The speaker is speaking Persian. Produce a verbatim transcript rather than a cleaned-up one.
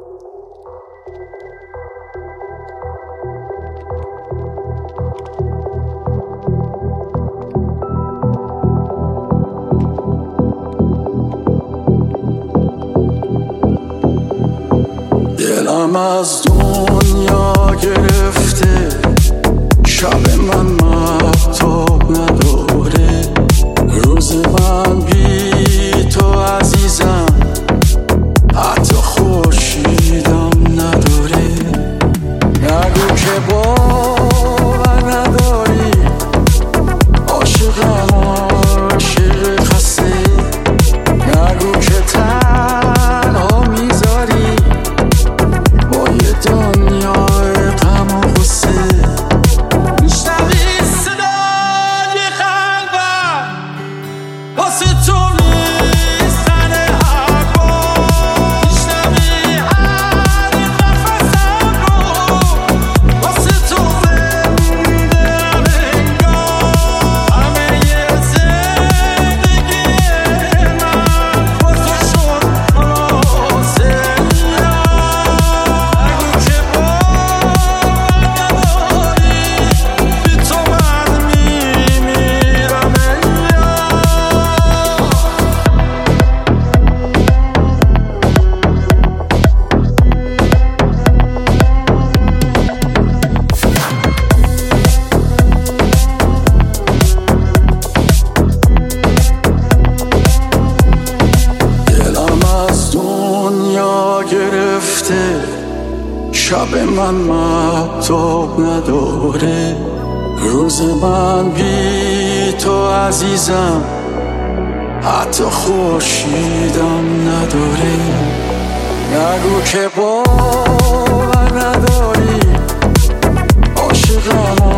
دلم از دنیا گرفته، شب من مهتاب نداره، روز من بی تو عزیزم حتی خورشیدم نداره. نگو که باور نداری، عاشقم عاشق خسته، نگو که تنها میذاری با یه دنیای غم و غصه. میشنوی صدای قلبم واسه تو میزنه هر بار، میشنوی هر نفسم رو واسه تو زنده ام انگار. همه ی زندگی من واسه شد خلاصه. نگو که باور نداری، بی تو من میمیرم انگار. دلم از دنیا گرفته، شب من مهتاب نداره، روز من بی تو عزیزم حتی خورشیدم نداره. نگو که باور نداری، عاشقم